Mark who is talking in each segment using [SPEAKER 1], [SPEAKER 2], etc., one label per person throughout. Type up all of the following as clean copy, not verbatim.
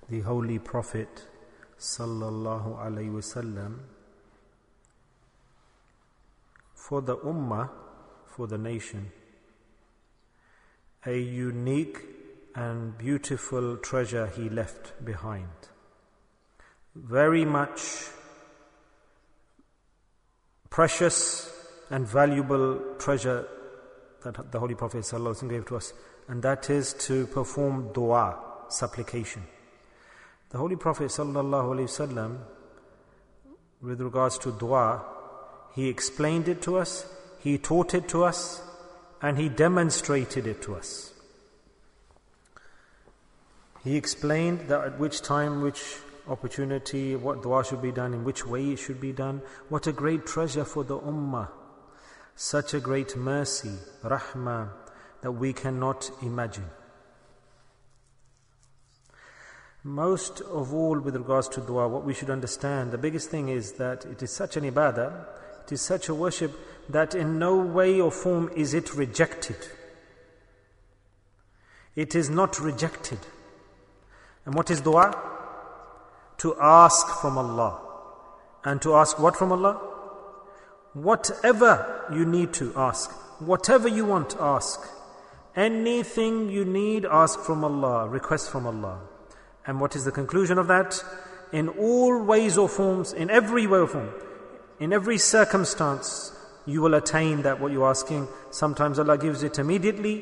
[SPEAKER 1] the Holy Prophet sallallahu alaihi wasallam for the ummah, for the nation, a unique and beautiful treasure he left behind. Very much precious and valuable treasure that the Holy Prophet ﷺ gave to us, and that is to perform dua, supplication. The Holy Prophet ﷺ, with regards to dua, he explained it to us, he taught it to us, and he demonstrated it to us. He explained that at which time, which opportunity, what dua should be done, in which way it should be done. What a great treasure for the ummah. Such a great mercy, rahmah, that we cannot imagine. Most of all, with regards to dua, what we should understand, the biggest thing is that it is such an ibadah, it is such a worship that in no way or form is it rejected. It is not rejected. And what is dua? To ask from Allah. And to ask what from Allah? Whatever you need to ask. Whatever you want, ask. Anything you need, ask from Allah. Request from Allah. And what is the conclusion of that? In all ways or forms, in every way or form, in every circumstance, you will attain that what you're asking. Sometimes Allah gives it immediately.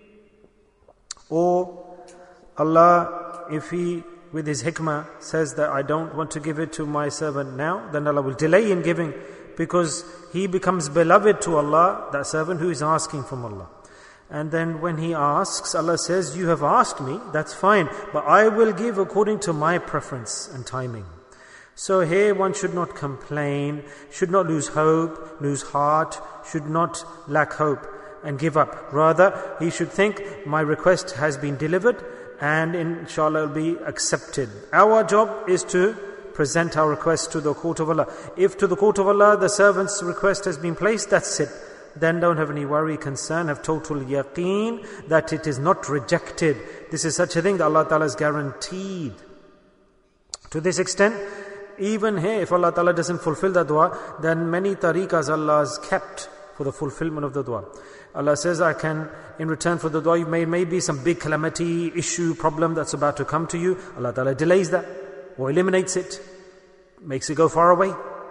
[SPEAKER 1] Or Allah, if He, with His hikmah, says that I don't want to give it to my servant now, then Allah will delay in giving, because he becomes beloved to Allah, that servant who is asking from Allah. And then when he asks, Allah says, you have asked me, that's fine, but I will give according to my preference and timing. So here one should not complain, should not lose hope, lose heart, should not lack hope and give up. Rather, he should think, my request has been delivered, and inshallah it will be accepted. Our job is to present our request to the court of Allah. If to the court of Allah the servant's request has been placed, that's it. Then don't have any worry, concern, have total yaqeen that it is not rejected. This is such a thing that Allah Ta'ala has guaranteed. To this extent, even here, if Allah Ta'ala doesn't fulfill the dua, then many tariqas Allah has kept for the fulfillment of the dua. Allah says, I can, in return for the dua, you may be some big calamity, issue, problem that's about to come to you. Allah Ta'ala delays that, or eliminates it, makes it go far away.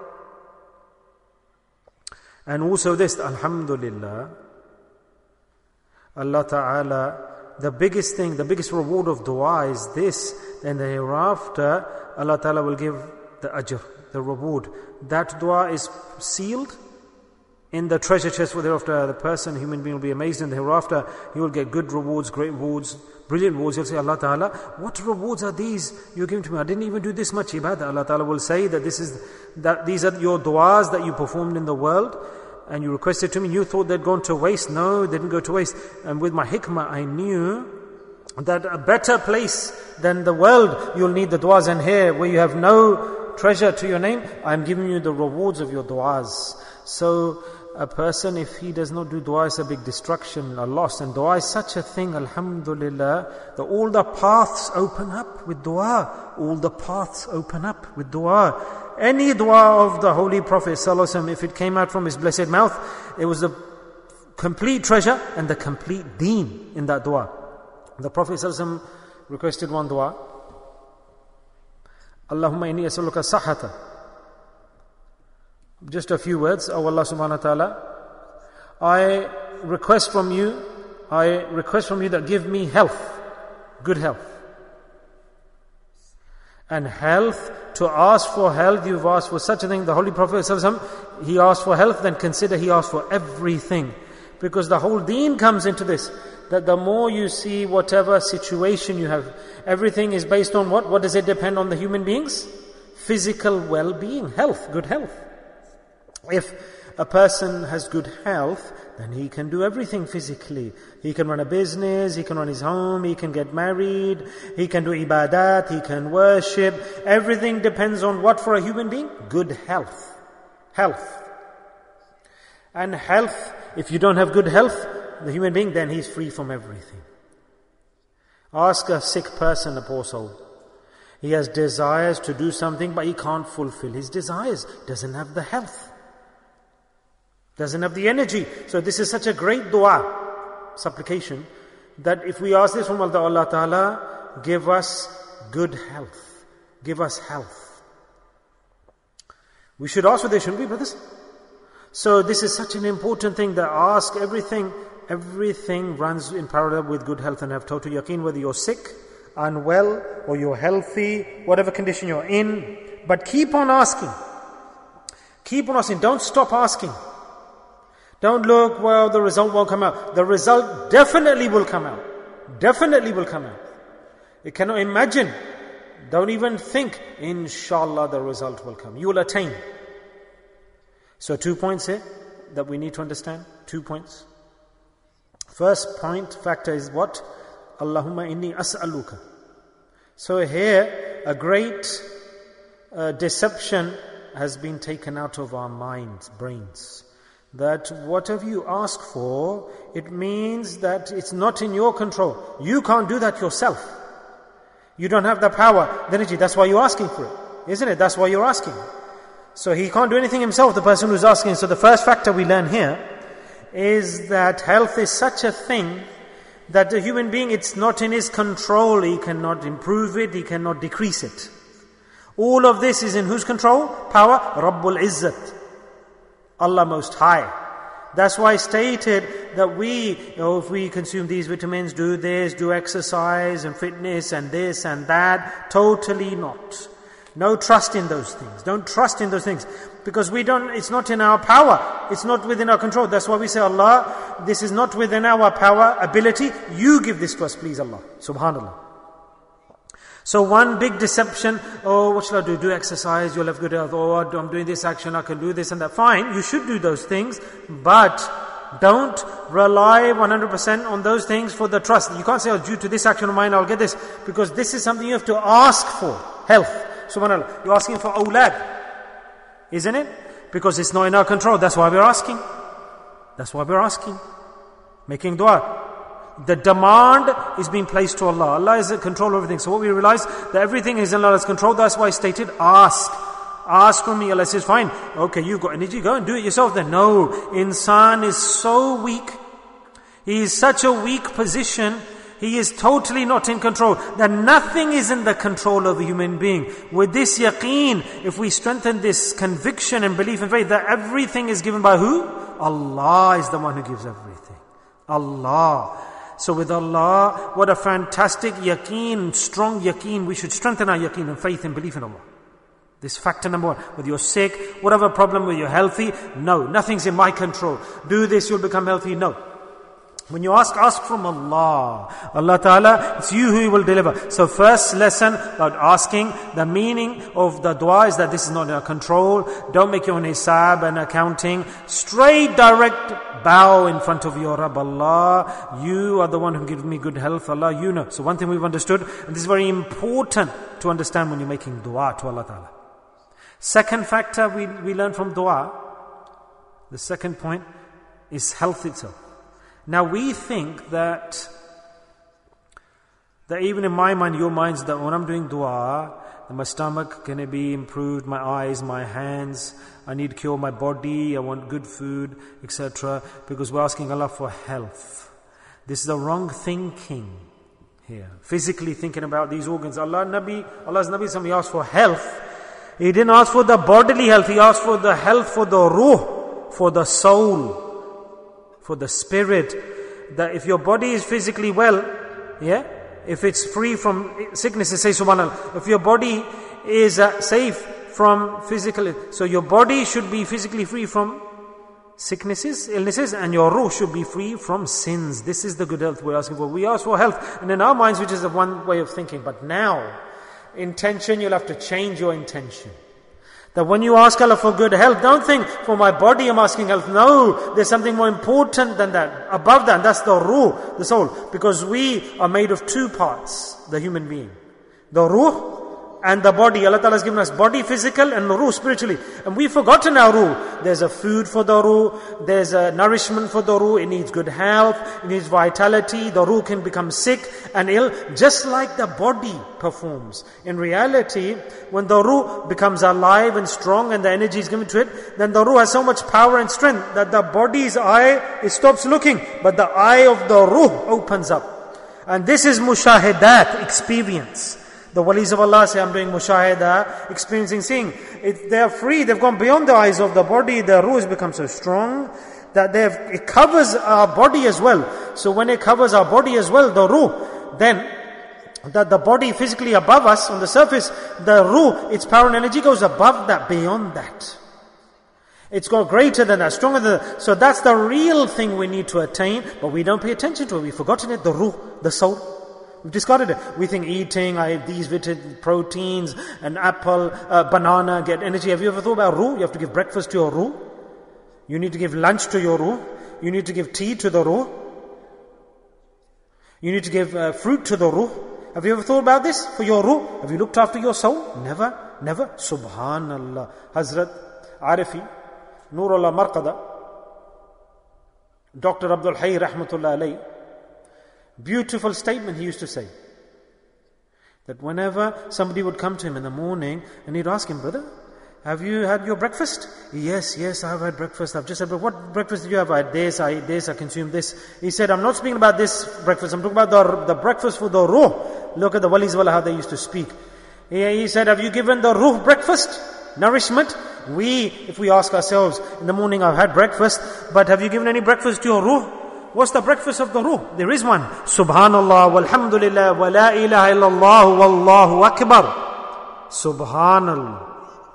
[SPEAKER 1] And also this, alhamdulillah, Allah Ta'ala, the biggest thing, the biggest reward of dua is this, then the hereafter, Allah Ta'ala will give the ajr, the reward. That dua is sealed in the treasure chest for the hereafter. The person, human being, will be amazed in the hereafter. He will get good rewards, great rewards, brilliant rewards. He'll say, Allah Ta'ala, what rewards are these you're giving to me? I didn't even do this much ibadah. Allah Ta'ala will say that these are your du'as that you performed in the world, and you requested to me. You thought they'd gone to waste. No, they didn't go to waste. And with my hikmah, I knew that a better place than the world, you'll need the du'as. And here, where you have no treasure to your name, I'm giving you the rewards of your du'as. So, a person, if he does not do dua, is a big destruction, a loss. And dua is such a thing, alhamdulillah, that all the paths open up with dua. All the paths open up with dua. Any dua of the Holy Prophet ﷺ, if it came out from his blessed mouth, it was the complete treasure and the complete deen in that dua. The Prophet ﷺ requested one dua. Allahumma inni as'aluka sahata. Just a few words. Oh Allah subhanahu wa ta'ala, I request from you that give me health, good health. And health, to ask for health, you've asked for such a thing. The Holy Prophet ﷺ, he asked for health, then consider he asked for everything. Because the whole deen comes into this. That the more you see whatever situation you have, everything is based on what? What does it depend on the human beings? Physical well-being, health, good health. If a person has good health, then he can do everything physically. He can run a business, he can run his home, he can get married, he can do ibadat, he can worship. Everything depends on what for a human being? Good health. Health. And health, if you don't have good health, the human being, then he's free from everything. Ask a sick person, a poor soul. He has desires to do something, but he can't fulfill his desires. Doesn't have the health. Doesn't have the energy. So this is such a great dua, supplication, that if we ask this from Allah Ta'ala, give us good health. Give us health. We should ask for this, shouldn't we, brothers? So this is such an important thing, that ask everything. Everything runs in parallel with good health, and have total yaqeen, whether you're sick, unwell, or you're healthy, whatever condition you're in. But keep on asking. Keep on asking. Don't stop asking. Don't look, well, the result won't come out. The result definitely will come out. Definitely will come out. You cannot imagine. Don't even think, inshallah, the result will come. You will attain. So 2 points here that we need to understand. 2 points. First point, factor is what? Allahumma inni as'aluka. So here, a great deception has been taken out of our minds, brains. That whatever you ask for, it means that it's not in your control. You can't do that yourself. You don't have the power, the energy. That's why you're asking for it. Isn't it? That's why you're asking. So he can't do anything himself, the person who's asking. So the first factor we learn here is that health is such a thing that the human being, it's not in his control. He cannot improve it. He cannot decrease it. All of this is in whose control? Power? Rabbul Izzat. Allah Most High. That's why I stated that if we consume these vitamins, do this, do exercise and fitness and this and that, totally not. No trust in those things. Don't trust in those things. Because it's not in our power. It's not within our control. That's why we say, Allah, this is not within our power, ability. You give this to us, please, Allah. Subhanallah. So one big deception, what shall I do? Do exercise, you'll have good health. I'm doing this action, I can do this and that. Fine, you should do those things, but don't rely 100% on those things for the trust. You can't say, due to this action of mine, I'll get this. Because this is something you have to ask for. Health. Subhanallah. You're asking for awlad. Isn't it? Because it's not in our control. That's why we're asking. That's why we're asking. Making dua. The demand is being placed to Allah. Allah is in control of everything. So what we realize, that everything is in Allah's control. That's why I stated, ask. Ask from me. Allah says, fine. Okay, you've got energy. Go and do it yourself then. No. Insan is so weak. He is such a weak position. He is totally not in control. That nothing is in the control of a human being. With this yaqeen, if we strengthen this conviction and belief and faith, that everything is given by who? Allah is the one who gives everything. Allah. So with Allah, what a fantastic yaqeen, strong yaqeen. We should strengthen our yaqeen and faith and belief in Allah. This factor number one. Whether you're sick, whatever problem, whether you're healthy, no, nothing's in my control. Do this, you'll become healthy. No. When you ask from Allah. Allah Ta'ala, it's you who will deliver. So first lesson about asking, the meaning of the dua is that this is not in our control. Don't make your own hisab and accounting. Straight, direct bow in front of your Rabb. Allah, you are the one who gives me good health. Allah, you know. So one thing we've understood, and this is very important to understand when you're making dua to Allah Ta'ala. Second factor we learn from dua, the second point, is health itself. Now we think that even in my mind, your minds, that when I'm doing dua, that my stomach can be improved, my eyes, my hands, I need to cure my body, I want good food, etc. Because we're asking Allah for health. This is the wrong thinking here. Physically thinking about these organs. Allah's Nabi, somebody asked for health. He didn't ask for the bodily health, he asked for the health for the ruh, for the soul, for the spirit. That if your body is physically well, if it's free from sicknesses, say subhanallah. If your body is safe from physical, so your body should be physically free from sicknesses, illnesses, and your ruh should be free from sins. This is the good health we're asking for. We ask for health, and in our minds, which is the one way of thinking. But now, intention, you'll have to change your intention. That when you ask Allah for good health, don't think, for my body I'm asking health. No, there's something more important than that. Above that, that's the ruh, the soul. Because we are made of two parts, the human being. The ruh and the body. Allah Ta'ala has given us body physical and ruh spiritually. And we've forgotten our ruh. There's a food for the ruh. There's a nourishment for the ruh. It needs good health. It needs vitality. The ruh can become sick and ill, just like the body performs. In reality, when the ruh becomes alive and strong and the energy is given to it, then the ruh has so much power and strength that the body's eye, it stops looking, but the eye of the ruh opens up. And this is mushahadat, experience. The walis of Allah say, I'm doing mushahada, experiencing, seeing. They are free, they've gone beyond the eyes of the body, their ruh has become so strong that it covers our body as well. So when it covers our body as well, the ruh, then that the body physically above us on the surface, the ruh, its power and energy goes above that, beyond that. It's got greater than that, stronger than that. So that's the real thing we need to attain, but we don't pay attention to it. We've forgotten it, the ruh, the soul. We've discarded it. We think eating, I have these proteins, an apple, banana, get energy. Have you ever thought about ruh? You have to give breakfast to your ruh. You need to give lunch to your ruh. You need to give tea to the ruh. You need to give fruit to the ruh. Have you ever thought about this for your ruh? Have you looked after your soul? Never, never. Subhanallah. Hazrat Arifi, Nurullah Marqada, Dr. Abdul Hayy Rahmatullah Alayh, beautiful statement he used to say. That whenever somebody would come to him in the morning and he'd ask him, brother, have you had your breakfast? Yes, I've had breakfast. I've just had, what breakfast did you have? I had this, I ate this, I consumed this. He said, I'm not speaking about this breakfast, I'm talking about the breakfast for the ruh. Look at the walis of Allah, how they used to speak. He said, have you given the ruh breakfast? Nourishment? If we ask ourselves, in the morning I've had breakfast, but have you given any breakfast to your ruh? What's the breakfast of the ruh? There is one. Subhanallah, walhamdulillah, wa la ilaha illallah, wallahu akbar. Subhanallah.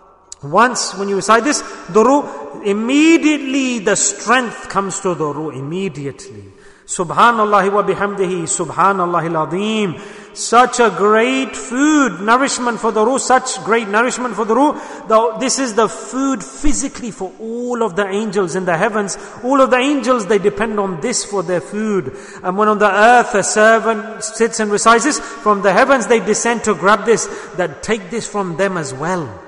[SPEAKER 1] Once when you recite this, the ruh, immediately the strength comes to the ruh, immediately. Subhanallah wa bihamdihi, subhanallah al-azim. Such a great food, nourishment for the ruh, such great nourishment for the ruh. This is the food physically for all of the angels in the heavens. All of the angels, they depend on this for their food. And when on the earth a servant sits and recites this, from the heavens they descend to grab this, that take this from them as well.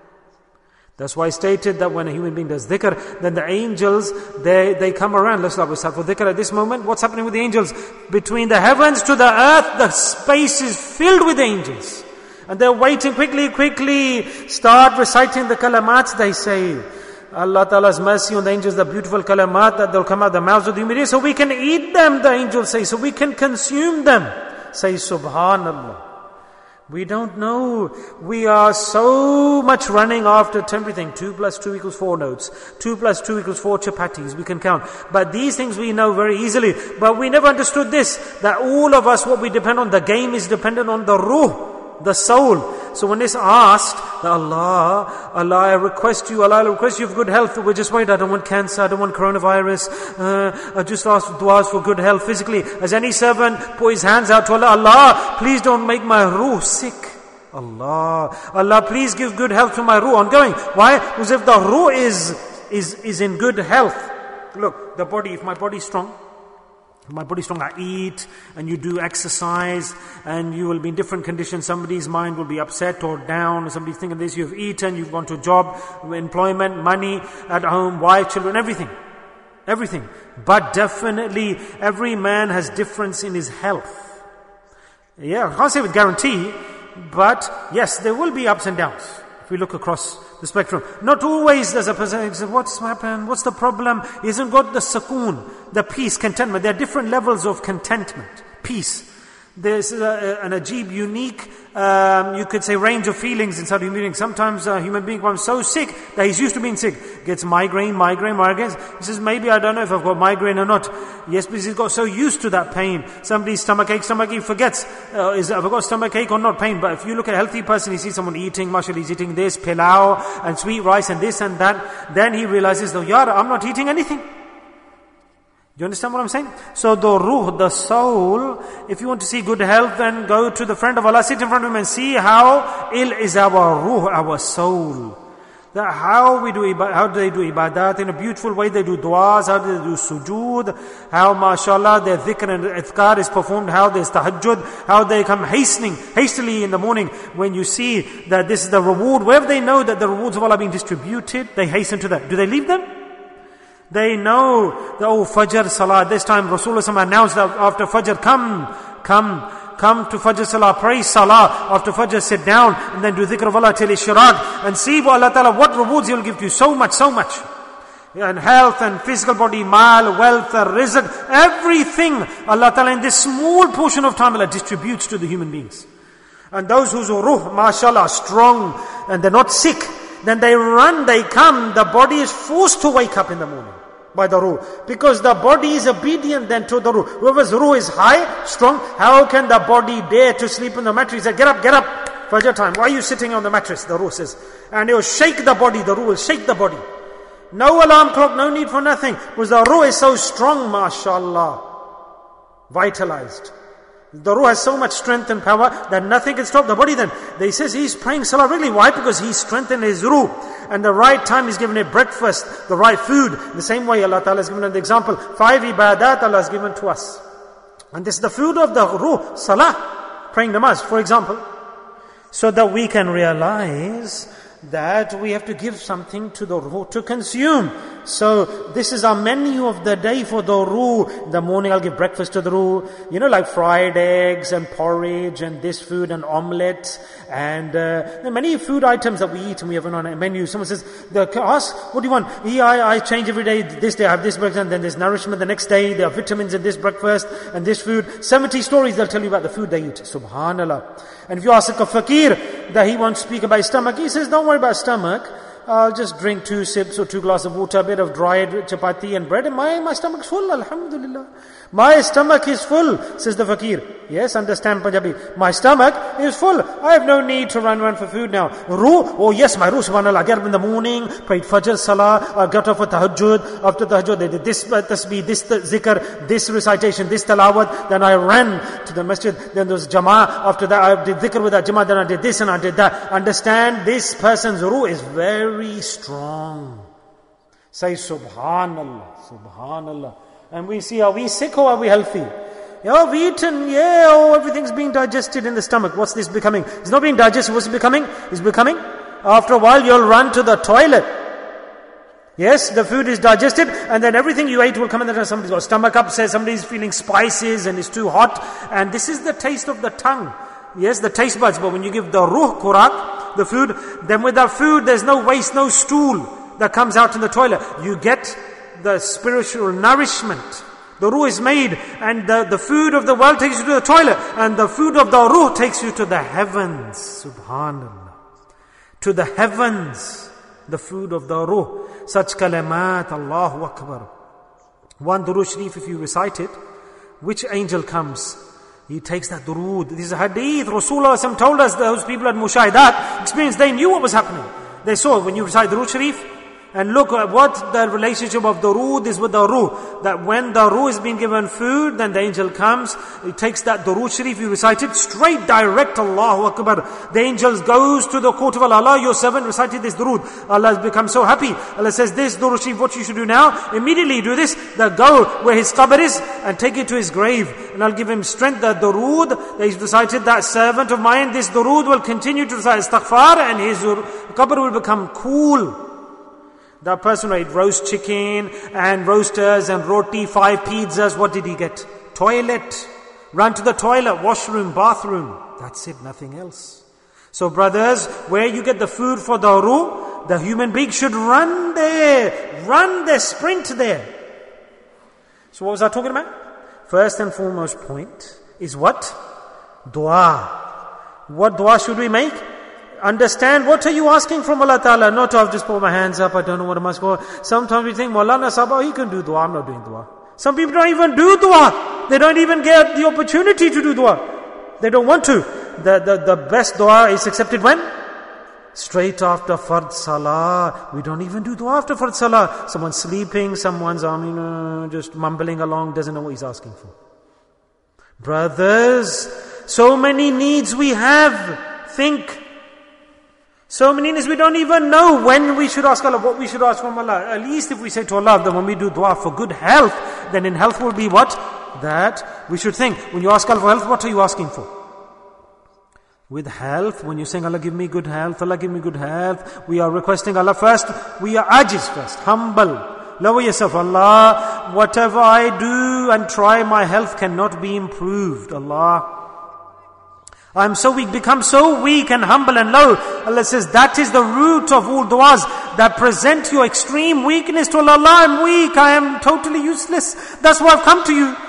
[SPEAKER 1] That's why I stated that when a human being does dhikr, then the angels, they come around. Let's start with for dhikr at this moment. What's happening with the angels? Between the heavens to the earth, the space is filled with angels. And they're waiting quickly, start reciting the kalamat, they say. Allah Ta'ala's mercy on the angels, the beautiful kalamat that they'll come out the mouths of the human beings, so we can eat them, the angels say, so we can consume them. Say Subhanallah. We don't know. We are so much running after everything. 2 + 2 = 4 notes. 2 + 2 = 4 chapatis. We can count. But these things we know very easily. But we never understood this. That all of us, what we depend on, the game is dependent on the ruh, the soul. So when it's asked, Allah, I request you for good health. We're just worried, I don't want cancer, I don't want coronavirus. I just ask du'as for good health physically. Has any servant put his hands out to Allah? Allah, please don't make my ruh sick. Allah, please give good health to my ruh ongoing. Why? Because if the ruh is in good health, look, the body, if my body's strong, I eat, and you do exercise, and you will be in different conditions. Somebody's mind will be upset or down, somebody's thinking this, you've eaten, you've gone to a job, employment, money, at home, wife, children, everything. But definitely, every man has difference in his health. Yeah, I can't say with guarantee, but yes, there will be ups and downs. If we look across the spectrum. Not always there's a person who says, what's happened? What's the problem? He hasn't got the sukoon, the peace, contentment. There are different levels of contentment, peace. There's an ajib, unique, you could say, range of feelings inside a human being. Sometimes a human being becomes so sick that he's used to being sick. Gets migraines. He says, maybe I don't know if I've got migraine or not. Yes, because he's got so used to that pain. Somebody's stomachache, he forgets, have I got stomachache or not pain? But if you look at a healthy person, he sees someone eating, mashallah, he's eating this, pilau, and sweet rice, and this and that. Then he realizes, though, I'm not eating anything. Do you understand what I'm saying? So the ruh, the soul, if you want to see good health, then go to the friend of Allah, sit in front of him and see how ill is our ruh, our soul. that how do they do ibadat in a beautiful way, they do du'as, how do they do sujood, how mashallah their dhikr and ithkar is performed, how there's tahajjud, how they come hastily in the morning when you see that this is the reward, wherever they know that the rewards of Allah are being distributed, they hasten to that. Do they leave them? They know that, Fajr Salah, this time Rasulullah announced that after Fajr, come to Fajr Salah, pray Salah, after Fajr sit down, and then do dhikr of Allah till Ishraq, and see what Allah Ta'ala, what rewards He will give to you, so much. And health and physical body, mal, wealth, rizq, everything Allah Ta'ala in this small portion of time Allah distributes to the human beings. And those whose ruh, mashallah, are strong, and they're not sick, then they run, they come, the body is forced to wake up in the morning by the ruh. Because the body is obedient then to the ruh. Whoever's ruh is high, strong, how can the body dare to sleep in the mattress? He said, get up, Fajr time. Why are you sitting on the mattress? The ruh says. And it will shake the body, the ruh will shake the body. No alarm clock, no need for nothing. Because the ruh is so strong, mashallah. Vitalized. The ruh has so much strength and power that nothing can stop the body then. They says he's praying salah really. Why? Because he's strengthened his ruh. And the right time he's given it breakfast, the right food. The same way Allah Ta'ala has given an example. 5 ibadat Allah has given to us. And this is the food of the ruh, salah. Praying namaz, for example. So that we can realize that we have to give something to the ruh to consume. So this is our menu of the day for the ruh. In the morning I'll give breakfast to the ruh. Like fried eggs and porridge and this food and omelette. And there are many food items that we eat and we have on a menu. Someone says, ask, what do you want? I change every day. This day I have this breakfast and then there's nourishment the next day. There are vitamins in this breakfast and this food. 70 stories they'll tell you about the food they eat. Subhanallah. And if you ask a fakir that he won't speak about his stomach, he says, don't worry about stomach. I'll just drink 2 sips or 2 glasses of water, a bit of dried chapati and bread, and my stomach's full, alhamdulillah. My stomach is full, says the fakir. Yes, understand Punjabi. My stomach is full. I have no need to run for food now. Ruh, yes, my ruh, subhanAllah. I get up in the morning, prayed Fajr Salah, I got up for tahajjud. After tahajjud, they did this tasbih, this zikr, this recitation, this talawat. Then I ran to the masjid. Then there was jama'ah. After that, I did zikr with that jama'ah. Then I did this and I did that. Understand, this person's ruh is very strong. Say Subhanallah, Subhanallah. And we see, are we sick or are we healthy? We've eaten, everything's being digested in the stomach. What's this becoming? It's not being digested, what's it becoming? It's becoming, after a while you'll run to the toilet. Yes, the food is digested and then everything you ate will come in there. Somebody's got stomach upset, somebody's feeling spices and it's too hot. And this is the taste of the tongue. Yes, the taste buds. But when you give the ruh, kurak, the food, then with that food there's no waste, no stool that comes out in the toilet. You get the spiritual nourishment. The ruh is made and the food of the world takes you to the toilet and the food of the ruh takes you to the heavens. Subhanallah. To the heavens. The food of the ruh. Such kalimat, Allahu Akbar. One Durood Sharif, if you recite it, which angel comes? He takes that durood. This is a hadith. Rasulullah told us those people at Mushahidat experienced, they knew what was happening. They saw when you recite Durood Sharif, and look at what the relationship of the ruh is with the ruh. That when the ruh is being given food, then the angel comes, he takes that Durood Sharif, you recite it, straight direct, Allahu Akbar. The angel goes to the court of Allah, your servant recited this durood. Allah has become so happy. Allah says, this Durood Sharif, what you should do now? Immediately do this, go where his qabr is and take it to his grave. And I'll give him strength, that durood that he's recited, that servant of mine, this durood will continue to recite istighfar and his qabr will become cool. That person who ate roast chicken and roasters and roti, 5 pizzas, what did he get? Toilet. Run to the toilet, washroom, bathroom. That's it, nothing else. So brothers, where you get the food for the ruh, the human being should run there, sprint there. So what was I talking about? First and foremost point is what? Dua. What dua should we make? Understand, what are you asking from Allah Ta'ala? Not to have just put my hands up, I don't know what I must go. Sometimes we think, Maulana Sabah, he can do dua, I'm not doing dua. Some people don't even do dua. They don't even get the opportunity to do dua. They don't want to. The best dua is accepted when? Straight after Fard Salah. We don't even do dua after Fard Salah. Someone's sleeping, someone's just mumbling along, doesn't know what he's asking for. Brothers, so many needs we have. Think. So many is we don't even know when we should ask Allah, what we should ask from Allah. At least if we say to Allah that when we do dua for good health, then in health will be what? That we should think. When you ask Allah for health, what are you asking for? With health, when you're saying, Allah give me good health, Allah give me good health, we are requesting Allah first, we are ajiz first, humble. Lower yourself, Allah, whatever I do and try, my health cannot be improved, Allah. I'm so weak, become so weak and humble and low. Allah says, that is the root of all du'as that present your extreme weakness to Allah. Allah, I'm weak, I am totally useless. That's why I've come to you.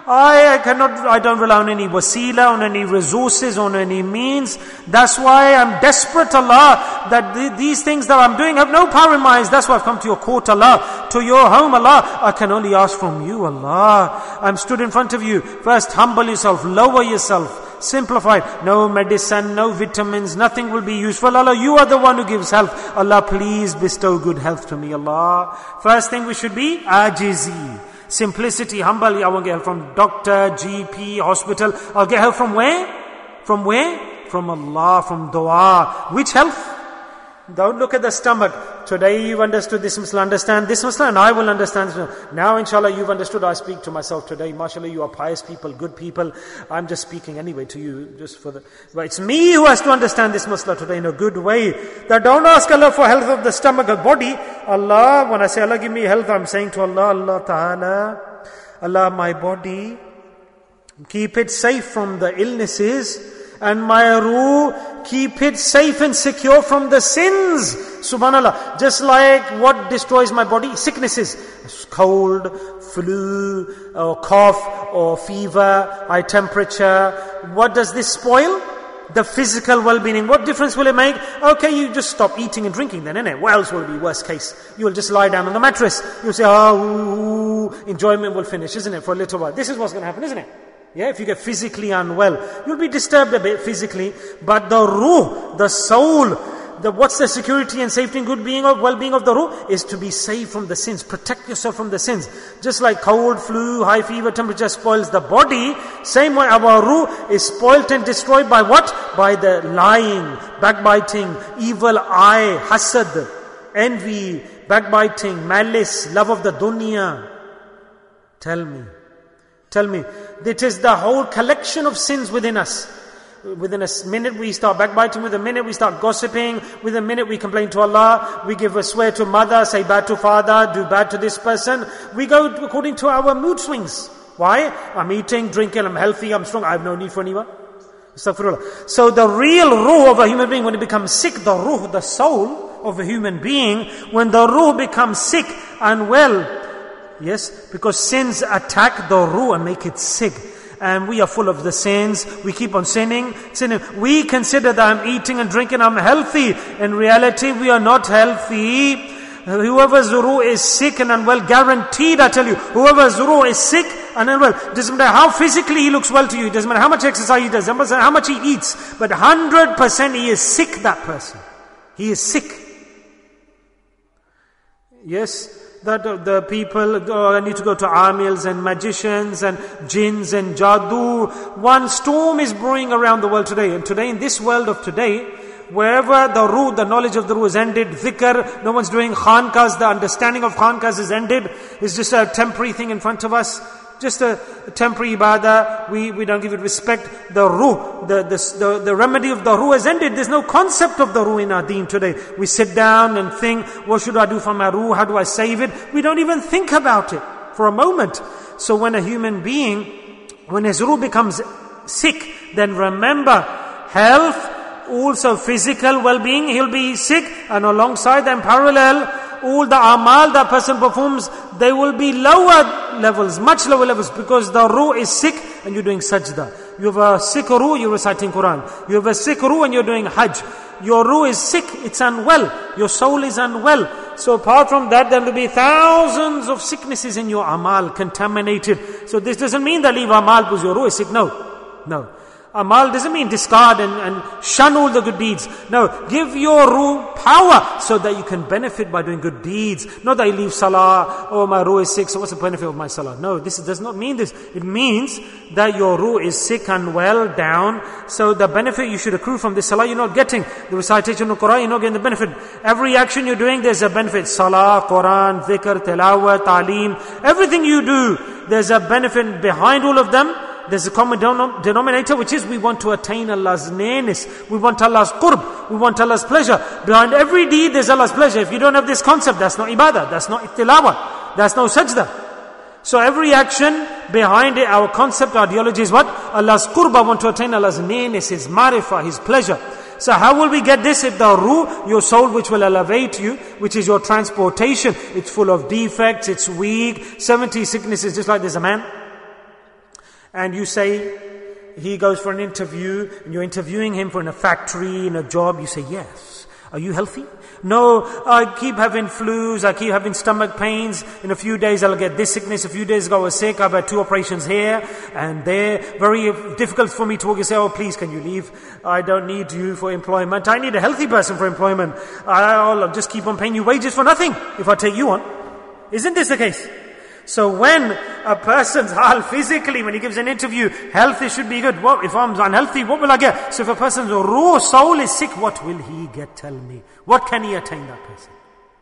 [SPEAKER 1] I don't rely on any wasila, on any resources, on any means. That's why I'm desperate, Allah, that these things that I'm doing have no power in my eyes. That's why I've come to your court, Allah, to your home, Allah. I can only ask from you, Allah. I'm stood in front of you. First, humble yourself, lower yourself, simplify. No medicine, no vitamins, nothing will be useful. Allah, you are the one who gives health. Allah, please bestow good health to me, Allah. First thing we should be, ajizi. Simplicity, humble. I won't get help from doctor, GP, hospital. I'll get help from where? From where? From Allah, from dua. Which health? Don't look at the stomach. Today you've understood this masala, understand this masala, and I will understand this masala. Now inshallah you've understood, I speak to myself today. MashaAllah, you are pious people, good people. I'm just speaking anyway to you, just for the... But it's me who has to understand this masala today in a good way. That don't ask Allah for health of the stomach or body. Allah, when I say Allah give me health, I'm saying to Allah, Allah Ta'ala, Allah, my body, keep it safe from the illnesses, and my ruh, keep it safe and secure from the sins. Subhanallah. Just like what destroys my body? Sicknesses. Cold, flu, or cough, or fever, high temperature. What does this spoil? The physical well-being. What difference will it make? Okay, you just stop eating and drinking then, innit? What else will be worst case? You'll just lie down on the mattress. You'll say, enjoyment will finish, isn't it? For a little while. This is what's going to happen, isn't it? Yeah, if you get physically unwell, you'll be disturbed a bit physically, but the ruh, the soul, what's the security and safety and good being of well-being of the ruh? Is to be safe from the sins, protect yourself from the sins. Just like cold, flu, high fever, temperature spoils the body, same way our ruh is spoilt and destroyed by what? By the lying, backbiting, evil eye, hasad, envy, backbiting, malice, love of the dunya. Tell me, it is the whole collection of sins within us. Within a minute we start backbiting, with a minute we start gossiping, with a minute we complain to Allah, we give a swear to mother, say bad to father, do bad to this person. We go according to our mood swings. Why? I'm eating, drinking, I'm healthy, I'm strong, I have no need for anyone. Astaghfirullah. So the real ruh of a human being, when it becomes sick, the ruh, the soul of a human being, when the ruh becomes sick and well, yes, because sins attack the ruh and make it sick. And we are full of the sins. We keep on sinning. We consider that I'm eating and drinking, I'm healthy. In reality, we are not healthy. Whoever's ruh is sick and unwell, guaranteed, I tell you, whoever's ruh is sick and unwell, doesn't matter how physically he looks well to you, it doesn't matter how much exercise he does, doesn't matter how much he eats, but 100% he is sick, that person. He is sick. Yes. That the people, I need to go to amils and magicians and jinns and jadoo. One storm is brewing around the world today. And today, in this world of today, wherever the ruh, the knowledge of the ruh is ended, dhikr, no one's doing khankas, the understanding of khankas is ended. It's just a temporary thing in front of us. Just a temporary ibadah. We don't give it respect. The ruh, the remedy of the ruh has ended. There's no concept of the ruh in our deen today. We sit down and think, what should I do for my ruh? How do I save it? We don't even think about it for a moment. So when a human being, when his ruh becomes sick, then remember, health, also physical well-being, he'll be sick, and alongside them parallel, all the amal that person performs, they will be lower levels, much lower levels, because the ruh is sick and you're doing sajda. You have a sick ruh, you're reciting Quran. You have a sick ruh and you're doing hajj. Your ruh is sick, it's unwell. Your soul is unwell. So apart from that, there will be thousands of sicknesses in your amal, contaminated. So this doesn't mean that leave amal because your ruh is sick. No. Amal doesn't mean discard and shun all the good deeds. No, give your ruh power so that you can benefit by doing good deeds. Not that you leave salah, oh my ruh is sick, so what's the benefit of my salah? No, this does not mean this. It means that your ruh is sick and well down, so the benefit you should accrue from this salah you're not getting. The recitation of Quran, you're not getting the benefit. Every action you're doing, there's a benefit. Salah, Quran, dhikr, tilawah, ta'aleem, everything you do, there's a benefit behind all of them. There's a common denominator, which is we want to attain Allah's nearness. We want Allah's qurb. We want Allah's pleasure. Behind every deed, there's Allah's pleasure. If you don't have this concept, that's not ibadah. That's not tilawah. That's no sajda. So every action, behind it, our concept, our ideology is what? Allah's qurb. I want to attain Allah's nearness, His marifah, His pleasure. So how will we get this? If the ruh, your soul which will elevate you, which is your transportation, it's full of defects, it's weak, 70 sicknesses, just like there's a man. And you say, he goes for an interview, and you're interviewing him for in a factory, in a job. You say, yes. Are you healthy? No, I keep having flus, I keep having stomach pains. In a few days I'll get this sickness. A few days ago I was sick, I've had 2 operations here and there. Very difficult for me to walk. You say, oh please, can you leave? I don't need you for employment. I need a healthy person for employment. I'll just keep on paying you wages for nothing if I take you on. Isn't this the case? So when a person's hal physically, when he gives an interview, health should be good. What if I'm unhealthy, what will I get? So if a person's raw soul is sick, what will he get? Tell me. What can he attain, that person?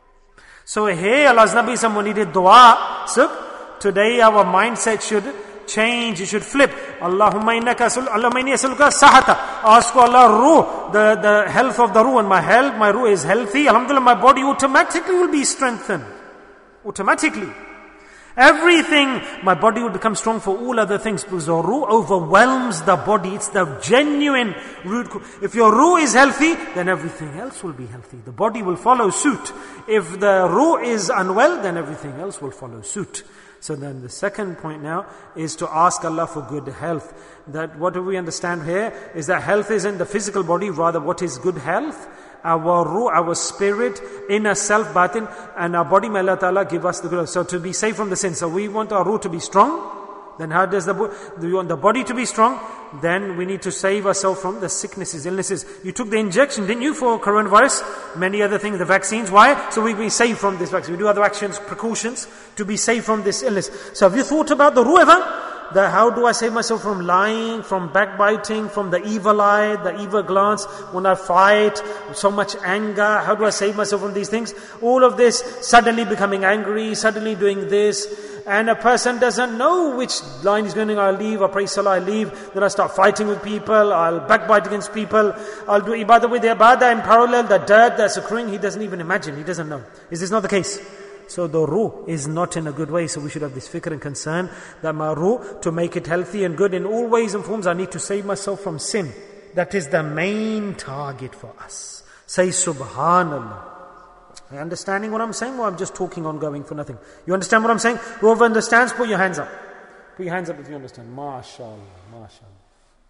[SPEAKER 1] So here Allah's Nabi, someone needed dua. So today our mindset should change, it should flip. Allahumma inni as'aluka sahata. Ask for Allah ruh, the health of the ruh, and my ruh is healthy. Alhamdulillah, my body automatically will be strengthened. Automatically. Everything, my body will become strong for all other things, because the ruh overwhelms the body. It's the genuine root. If your ruh is healthy, then everything else will be healthy. The body will follow suit. If the ruh is unwell, then everything else will follow suit. So then the second point now is to ask Allah for good health. That what do we understand here is that health isn't the physical body, rather what is good health? Our ruh, our spirit, inner self, batin, and our body, may Allah Ta'ala give us the good. So to be safe from the sin. So we want our ruh to be strong. Then how does do we want the body to be strong? Then we need to save ourselves from the sicknesses, illnesses. You took the injection, didn't you, for coronavirus? Many other things, the vaccines. Why? So we be safe from this vaccine. We do other actions, precautions, to be safe from this illness. So have you thought about the ruh ever? How do I save myself from lying, from backbiting, from the evil eye, the evil glance, when I fight, so much anger? How do I save myself from these things? All of this, suddenly becoming angry, suddenly doing this, and a person doesn't know which line is going. I'll leave, I pray salah, I leave, then I start fighting with people, I'll backbite against people, I'll do ibadah with the ibadah in parallel, the dirt that's occurring, he doesn't even imagine, he doesn't know. Is this not the case? So the ruh is not in a good way. So we should have this fikr and concern that my ruh, to make it healthy and good in all ways and forms, I need to save myself from sin. That is the main target for us. Say subhanallah. Are you understanding what I'm saying, or I'm just talking ongoing for nothing? You understand what I'm saying? Whoever understands, put your hands up. Put your hands up if you understand. MashaAllah, MashaAllah.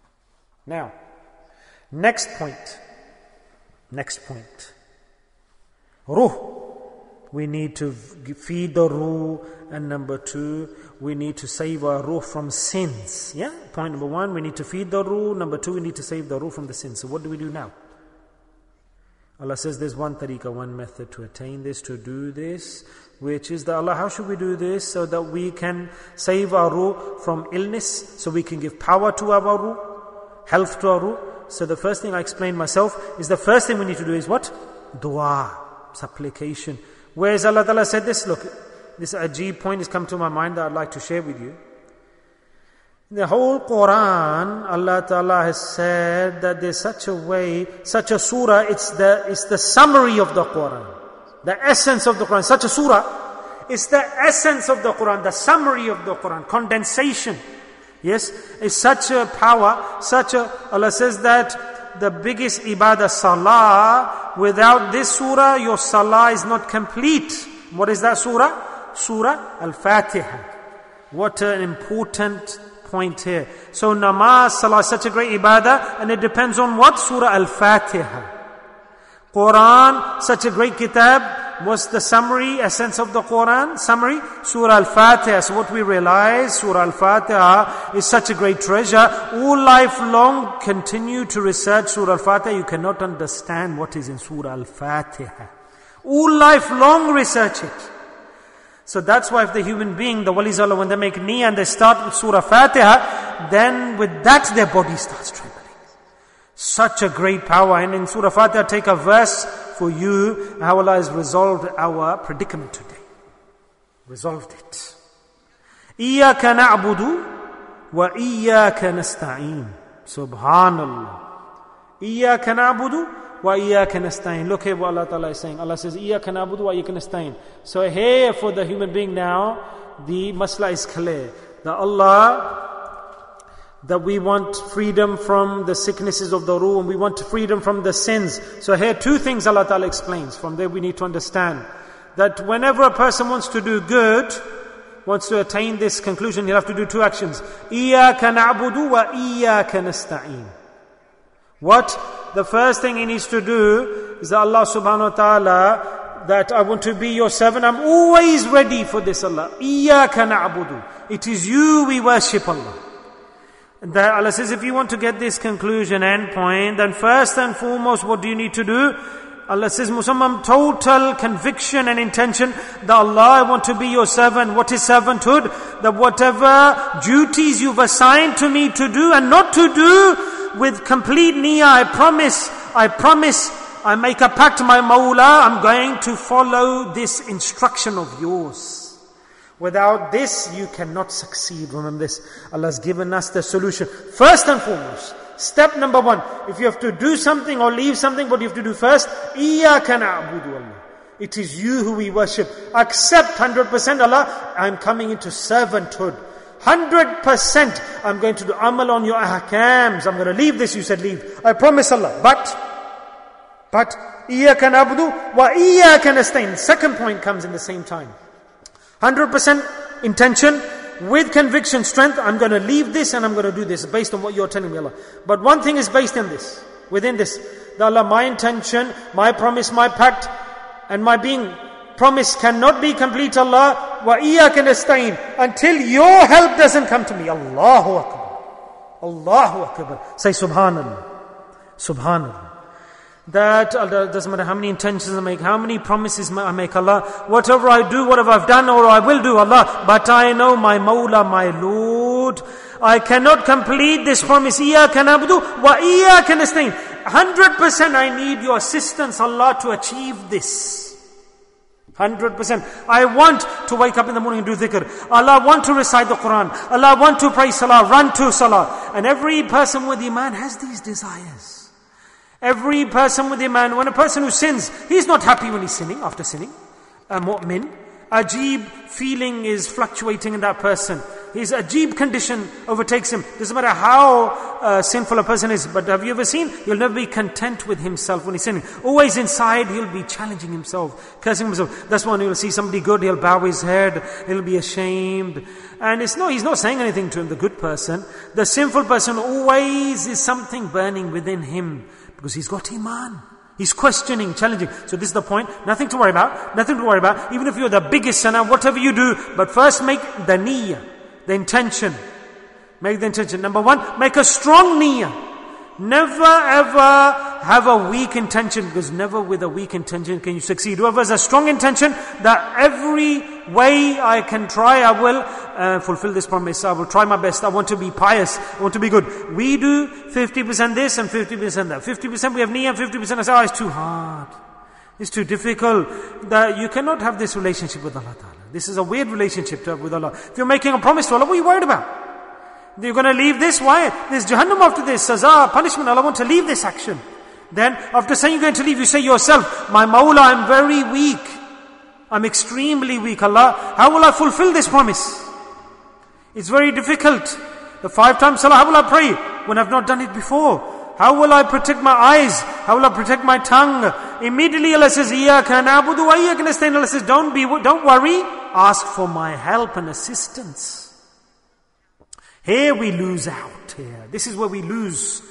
[SPEAKER 1] Now, next point. Ruh. We need to feed the ruh, and number 2, we need to save our ruh from sins. Yeah? Point number 1, we need to feed the ruh. Number 2, we need to save the ruh from the sins. So what do we do now? Allah says there's one tariqah, one method to attain this, to do this, which is that Allah, how should we do this? So that we can save our ruh from illness, so we can give power to our ruh, health to our ruh. So the first thing I explained myself is the first thing we need to do is what? Dua, supplication. Where is Allah Ta'ala said this? Look, this ajib point has come to my mind that I'd like to share with you. In the whole Quran, Allah Ta'ala has said that there's such a way, such a surah, it's the summary of the Quran. The essence of the Quran. Such a surah, it's the essence of the Quran, the summary of the Quran, condensation. Yes, it's such a power, Allah says that the biggest ibadah, salah, without this surah, your salah is not complete. What is that surah? Surah Al-Fatiha. What an important point here. So namaz, salah is such a great ibadah, and it depends on what? Surah Al-Fatiha. Quran, such a great kitab, what's the summary, essence of the Quran? Summary, Surah Al-Fatiha. So what we realize, Surah Al-Fatiha is such a great treasure. All life long, continue to research Surah Al-Fatiha. You cannot understand what is in Surah Al-Fatiha. All life long, research it. So that's why if the human being, the Walis Allah, when they make niyyah and they start with Surah Fatiha, then with that their body starts trembling. Such a great power. And in Surah Fatiha, take a verse for you, how Allah has resolved our predicament today. Resolved it. Iyaka na'budu wa iyaka nasta'een. Subhanallah. Iyaka na'budu wa iyaka nasta'een. Look at what Allah Ta'ala is saying. Allah says, Iyaka na'budu wa iyaka nasta'een. So here for the human being now, the masla is clear. That we want freedom from the sicknesses of the ruh, and we want freedom from the sins. So here two things Allah Ta'ala explains. From there we need to understand that whenever a person wants to do good, wants to attain this conclusion, he'll have to do two actions. Iyaka na'budu wa iyaka nasta'een. What? The first thing he needs to do is that Allah subhanahu wa ta'ala, that I want to be your servant. I'm always ready for this, Allah. Iyaka na'budu. It is you we worship, Allah. And that Allah says, if you want to get this conclusion and point, then first and foremost, what do you need to do? Allah says, Musammam, total conviction and intention that Allah, I want to be your servant. What is servanthood? That whatever duties you've assigned to me to do and not to do, with complete niyyah, I promise, I make a pact, my Mawla, I'm going to follow this instruction of yours. Without this, you cannot succeed. Remember this. Allah has given us the solution. First and foremost, step number one, if you have to do something or leave something, what do you have to do first? Iyaka na'budu Allah. It is you who we worship. Accept 100%, Allah, I'm coming into servanthood. 100%, I'm going to do amal on your ahkams. I'm going to leave this, you said leave. I promise, Allah. But, Iyaka na'budu wa iyaka nasta'een. Second point comes in the same time. 100% intention, with conviction, strength, I'm going to leave this and I'm going to do this based on what you're telling me, Allah. But one thing is based in this, within this, that Allah, my intention, my promise, my pact, and my being promise cannot be complete, Allah, wa iyaka nasta'een, until your help doesn't come to me. Allahu Akbar. Allahu Akbar. Say Subhanallah. Subhanallah. That doesn't matter how many intentions I make, how many promises I make, Allah, whatever I do, whatever I've done or I will do, Allah, but I know my Mawla, my Lord, I cannot complete this promise. Iyaka na'budu wa iyaka nasta'een. 100% I need your assistance, Allah, to achieve this. 100%. I want to wake up in the morning and do dhikr. Allah, I want to recite the Quran. Allah, I want to pray salah, run to salah. And every person with iman has these desires. Every person with iman, when a person who sins, he's not happy when he's sinning, after sinning. A mu'min, ajib feeling is fluctuating in that person. His ajib condition overtakes him. Doesn't matter how sinful a person is, but have you ever seen? He'll never be content with himself when he's sinning. Always inside, he'll be challenging himself, cursing himself. That's when he'll see somebody good, he'll bow his head, he'll be ashamed. And he's not saying anything to him, the good person. The sinful person always is something burning within him. Because he's got iman. He's questioning, challenging. So this is the point. Nothing to worry about. Nothing to worry about. Even if you're the biggest sinner, whatever you do. But first make the niyyah. The intention. Make the intention. Number one, make a strong niyyah. Never ever have a weak intention. Because never with a weak intention can you succeed. Whoever has a strong intention, that every way I can try, I will fulfill this promise. I will try my best. I want to be pious. I want to be good. We do 50% this and 50% that. 50% we have niyyah, 50% I say, oh, it's too hard. It's too difficult. You cannot have this relationship with Allah Ta'ala. This is a weird relationship to have with Allah. If you're making a promise to Allah, what are you worried about? You're going to leave this? Why? There's Jahannam after this. Saza, punishment. Allah wants to leave this action. Then, after saying you're going to leave, you say yourself, my Mawla, I'm very weak. I'm extremely weak, Allah. How will I fulfill this promise? It's very difficult. The 5 times salah, how will I pray when I've not done it before? How will I protect my eyes? How will I protect my tongue? Immediately Allah says, Iyaka na'budu wa iyaka nasta'een. Allah says, don't worry. Ask for my help and assistance. Here we lose out here. This is where we lose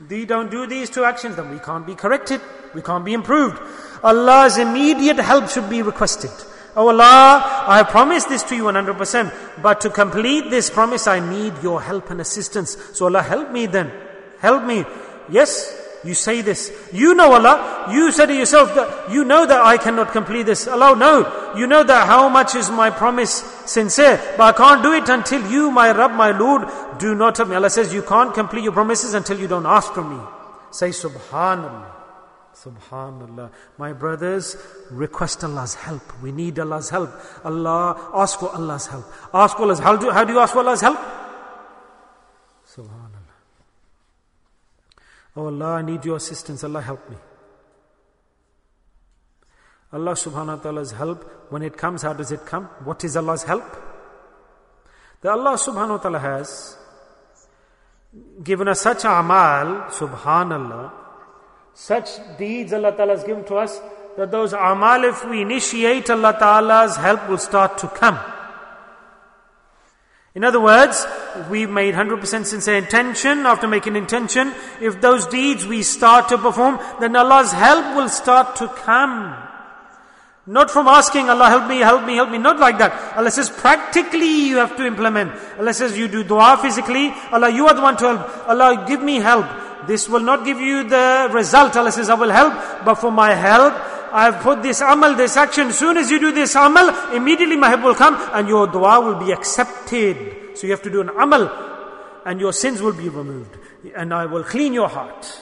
[SPEAKER 1] we don't do these two actions, then we can't be corrected, we can't be improved. Allah's immediate help should be requested. Oh Allah, I have promised this to you 100%, but to complete this promise I need your help and assistance. So Allah, help me then. Help me. Yes, you say this. You know Allah, you said to yourself that you know that I cannot complete this. Allah, no. You know that how much is my promise sincere, but I can't do it until you, my Rabb, my Lord, do not help me. Allah says you can't complete your promises until you don't ask from me. Say Subhanallah. Subhanallah. My brothers, request Allah's help. We need Allah's help. Allah, ask for Allah's help. Ask for Allah's help. How do you ask for Allah's help? Subhanallah. Oh Allah, I need your assistance. Allah, help me. Allah subhanahu wa ta'ala's help, when it comes, how does it come? What is Allah's help? That Allah subhanahu wa ta'ala has given us such amal, subhanallah, such deeds Allah ta'ala has given to us, that those amal, if we initiate, Allah ta'ala's help will start to come. In other words, we've made 100% sincere intention. After making intention, if those deeds we start to perform, then Allah's help will start to come. Not from asking Allah, help me, help me, help me. Not like that. Allah says practically you have to implement. Allah says you do dua physically. Allah, you are the one to help. Allah, give me help. This will not give you the result. Allah says I will help, but for my help I have put this amal, this action. As soon as you do this amal, immediately my help will come and your dua will be accepted. So you have to do an amal and your sins will be removed. And I will clean your heart.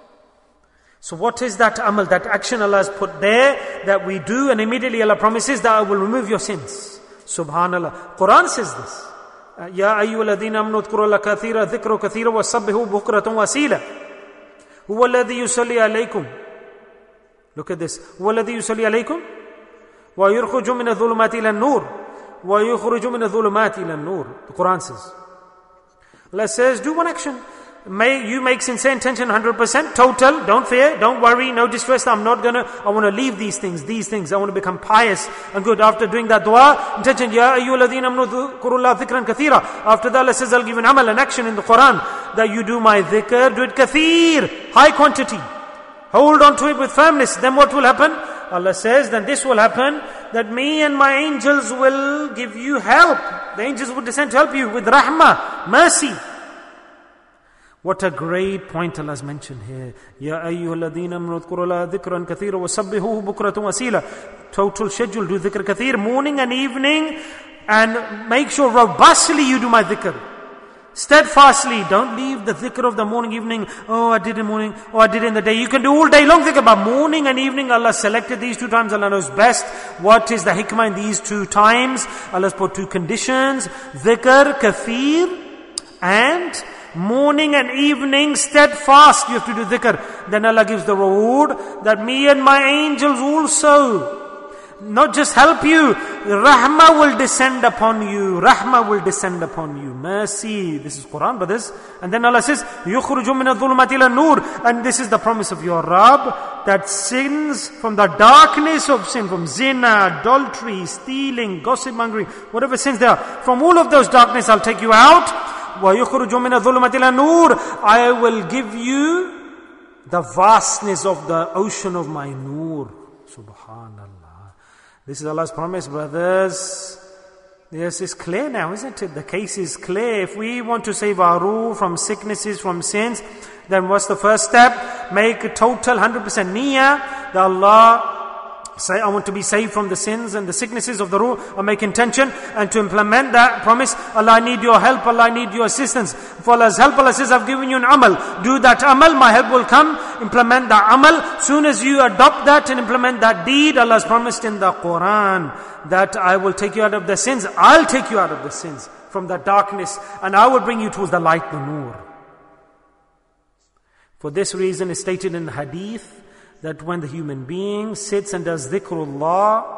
[SPEAKER 1] So what is that amal, that action Allah has put there that we do, and immediately Allah promises that I will remove your sins. Subhanallah. Quran says this. Ya ayyuhalladhina amanu dhkurullaha kathira dhikru kathira wasabbihu bukratan wasila. Huwa alladhi yusalli alaykum. Look at this. Huwa alladhi yusalli alaykum wa yukhruju min adh-dhulumati ila an-nur wa yukhruju min adh-dhulumati ila an-nur. The Quran says. Allah says, do one action. You make sincere intention 100%, total, don't fear, don't worry, no distress. I want to leave these things. I want to become pious and good. After doing that dua, intention, Ya ayyuhalladhina amanu dhkurullaha dhikran kathira. After that, Allah says, I'll give an amal, an action in the Quran, that you do my dhikr, do it kathir, high quantity. Hold on to it with firmness. Then what will happen? Allah says, then this will happen, that me and my angels will give you help. The angels will descend to help you with rahmah, mercy. What a great point Allah has mentioned here. Ya ayyuhalladhina amanu dhkurullaha dhikran kathira wasabbihuhu bukratan wasila. Total schedule, do dhikr kathir, morning and evening, and make sure robustly you do my dhikr. Steadfastly, don't leave the dhikr of the morning, evening. Oh, I did in the morning, oh, I did in the day. You can do all day long dhikr, but morning and evening, Allah selected these two times. Allah knows best what is the hikmah in these two times. Allah has put two conditions, dhikr kathir and morning and evening, steadfast, you have to do dhikr. Then Allah gives the reward that me and my angels also not just help you, rahmah will descend upon you. Rahmah will descend upon you. Mercy. This is Quran, brothers. And then Allah says, يُخْرُجُ مِنَ الظُّلُمَاتِ إِلَى النُّورِ. And this is the promise of your Rabb, that sins from the darkness of sin, from zina, adultery, stealing, gossip mongering, whatever sins there are, from all of those darkness I'll take you out. وَيُخْرُجُ مِنَ الظُّلُمَاتِ إِلَى النُّورِ. I will give you the vastness of the ocean of my nur. Subhanallah. This is Allah's promise, brothers. Yes, it's clear now, isn't it? The case is clear. If we want to save our ruh from sicknesses, from sins, then what's the first step? Make a total 100% niyyah that Allah say, I want to be saved from the sins and the sicknesses of the ruh. I make intention, and to implement that promise, Allah, I need your help, Allah, I need your assistance. For Allah's help, Allah says, I've given you an amal. Do that amal, my help will come. Implement that amal. Soon as you adopt that and implement that deed, Allah has promised in the Quran that I will take you out of the sins. I'll take you out of the sins, from the darkness, and I will bring you towards the light, the nur. For this reason, it's stated in the hadith that when the human being sits and does dhikrullah,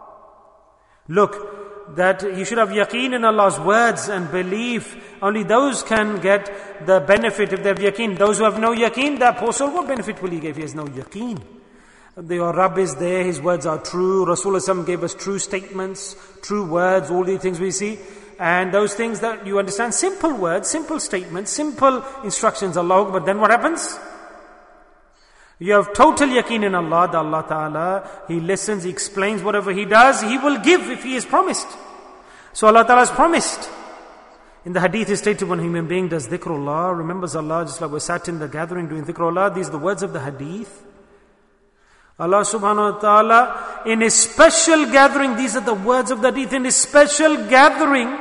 [SPEAKER 1] look, that you should have yaqeen in Allah's words and belief. Only those can get the benefit if they have yaqeen. Those who have no yaqeen, that poor soul, what benefit will he give? He has no yaqeen. Your Rabb is there, His words are true. Rasulullah gave us true statements, true words, all these things we see. and those things that you understand, simple words, simple statements, simple instructions, Allahu Akbar. Then what happens? You have total yaqeen in Allah, that Allah Ta'ala, He listens, He explains whatever He does, He will give if He is promised. So Allah Ta'ala has promised. In the hadith is stated, when a human being does dhikrullah, remembers Allah, just like we're sat in the gathering doing dhikrullah, these are the words of the hadith. Allah Subhanahu Wa Ta'ala, in His special gathering, these are the words of the hadith, in His special gathering,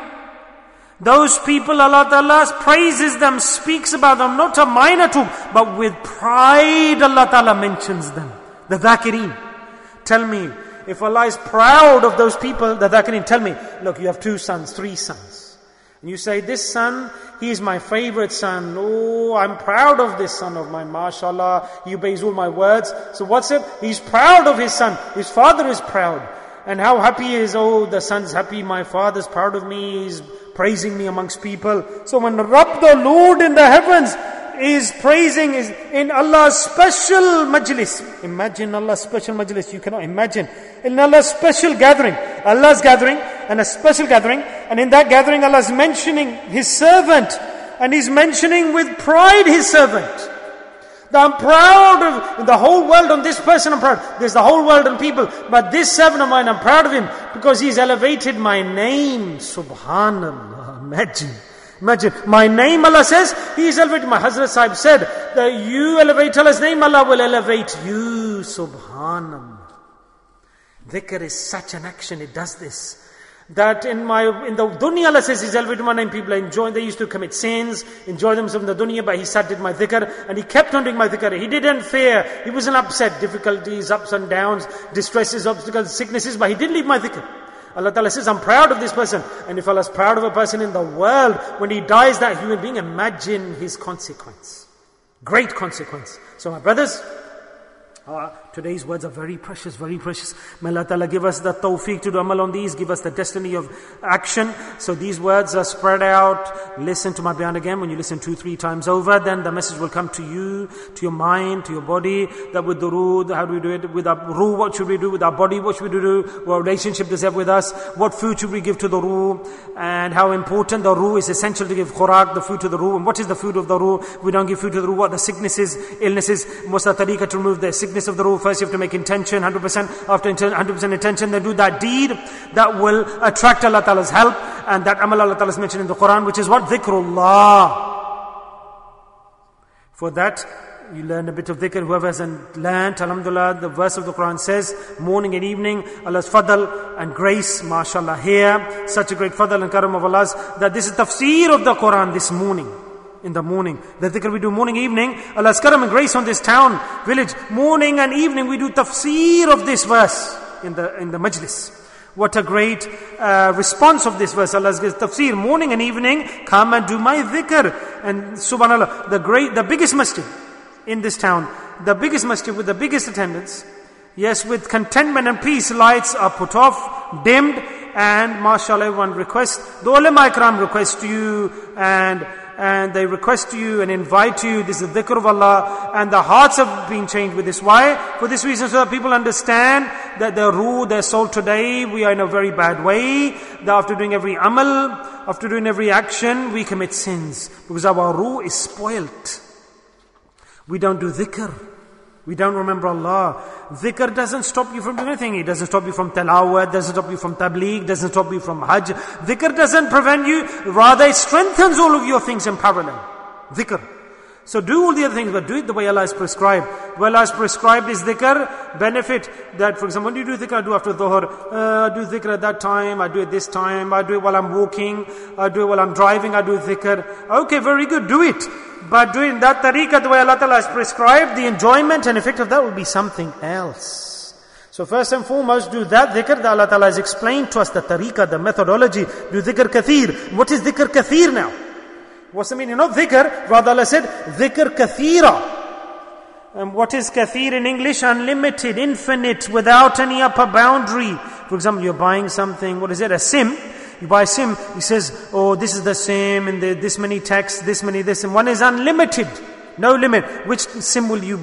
[SPEAKER 1] those people Allah Ta'ala praises them, speaks about them, not a minor talk, but with pride Allah Ta'ala mentions them. The dhakireen. Tell me, if Allah is proud of those people, the dhakireen, tell me, look, you have 2 sons, 3 sons. And you say, this son, he is my favorite son. Oh, I'm proud of this son of mine. MashaAllah, he obeys all my words. So what's it? He's proud of his son. His father is proud. And how happy he is, oh, the son's happy, my father's proud of me, he's praising me amongst people. So when Rabb, the Lord in the heavens, is praising, is in Allah's special majlis. Imagine Allah's special majlis, you cannot imagine. In Allah's special gathering, Allah's gathering, and a special gathering, and in that gathering Allah is mentioning His servant, and He's mentioning with pride His servant. That I'm proud of the whole world on this person, I'm proud. There's the whole world and people, but this servant of mine, I'm proud of him because he's elevated my name. Subhanallah, imagine. My name, Allah says, He's elevated. My Hazrat Sahib said that you elevate Allah's name, Allah will elevate you. Subhanallah. Dhikr is such an action, it does this. That in the dunya, Allah says He's elevated my name, people enjoy, they used to commit sins, enjoy themselves in the dunya, but He sat, did my dhikr, and He kept on doing my dhikr. He didn't fear, He wasn't upset, difficulties, ups and downs, distresses, obstacles, sicknesses, but He did leave my dhikr. Allah Ta'ala says, I'm proud of this person. And if Allah is proud of a person in the world, when he dies, that human being, imagine his consequence. Great consequence. So my brothers, today's words are very precious, very precious. May Allah Ta'ala give us the tawfiq to do amal on these, give us the destiny of action. So these words are spread out. Listen to my bayan again. When you listen 2-3 times over, then the message will come to you, to your mind, to your body. That with the ruh, how do we do it? With our ruh, what should we do? With our body, what should we do? What relationship does it have with us? What food should we give to the ruh? And how important the ruh is essential to give khurak, the food to the ruh. And what is the food of the ruh? We don't give food to the ruh. What the sicknesses, illnesses, what's the tariqah to remove the sickness of the ruh? First you have to make intention, 100%. After 100% intention, then do that deed that will attract Allah Ta'ala's help. And that amal Allah Ta'ala is mentioned in the Quran, which is what? Dhikrullah. For that, you learn a bit of dhikr. Whoever hasn't learned, alhamdulillah, the verse of the Quran says, morning and evening, Allah's fadl and grace, mashallah, here, such a great fadl and karam of Allah's, that this is tafsir of the Quran this morning. In the morning, the dhikr we do morning, evening, Allah's karam and grace on this town, village, morning and evening we do tafsir of this verse in the majlis. What a great response of this verse. Allah gives tafsir, morning and evening, come and do my dhikr. And subhanallah, the biggest masjid in this town, the biggest masjid with the biggest attendance, yes, with contentment and peace, lights are put off, dimmed, and mashallah, everyone requests, the ulama ikram request you, and they request you and invite you. This is the dhikr of Allah, and the hearts have been changed with this. Why? For this reason, so that people understand that their ruh, their soul today, we are in a very bad way, that after doing every amal, after doing every action, we commit sins, because our ruh is spoilt. We don't do dhikr. We don't remember Allah. Dhikr doesn't stop you from doing anything. It doesn't stop you from tilawat, doesn't stop you from tabligh, doesn't stop you from hajj. Dhikr doesn't prevent you, rather it strengthens all of your things in parallel. Dhikr. So do all the other things, but do it the way Allah has prescribed. The way Allah has prescribed is dhikr, benefit that, for example, when you do dhikr, I do after dhuhr, I do dhikr at that time, I do it this time, I do it while I'm walking, I do it while I'm driving, I do dhikr. Okay, very good, do it. But doing that tariqah the way Allah Ta'ala has prescribed, the enjoyment and effect of that will be something else. So first and foremost, do that dhikr that Allah Ta'ala has explained to us, the tariqah, the methodology. Do dhikr kathir. What is dhikr kathir now? What's the meaning? Not dhikr, rather Allah said dhikr kathira. And what is kathir in English? Unlimited, infinite, without any upper boundary. For example, you're buying something, what is it? A sim. You buy a sim, he says, oh, this is the sim, and this many texts, this many this, and one is unlimited, no limit. Which sim will you buy?